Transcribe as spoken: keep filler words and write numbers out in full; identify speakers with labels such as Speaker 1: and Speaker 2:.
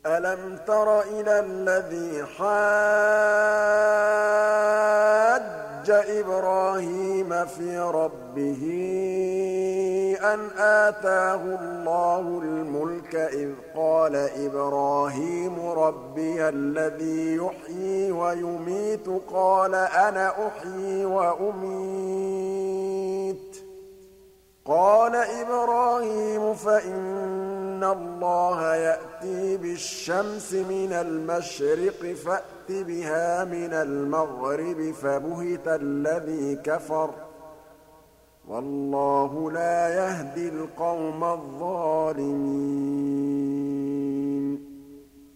Speaker 1: أَلَمْ تَرَ إِلَى الَّذِي حَاجَّ إِبْرَاهِيمَ فِي رَبِّهِ أَنْ آتَاهُ اللَّهُ الْمُلْكَ إِذْ قَالَ إِبْرَاهِيمُ رَبِّيَ الَّذِي يُحْيِي وَيُمِيتُ قَالَ أَنَا أُحْيِي وَأُمِيتُ قَالَ إِبْرَاهِيمُ فَإِنَّ اللَّهَ يَأْتِي بِالشَّمْسِ مِنَ الْمَشْرِقِ فَأْتِ بِهَا مِنَ الْمَغْرِبِ فَبُهِتَ الَّذِي كَفَرَ ۗ وَاللَّهُ لَا يَهْدِي الْقَوْمَ الظَّالِمِينَ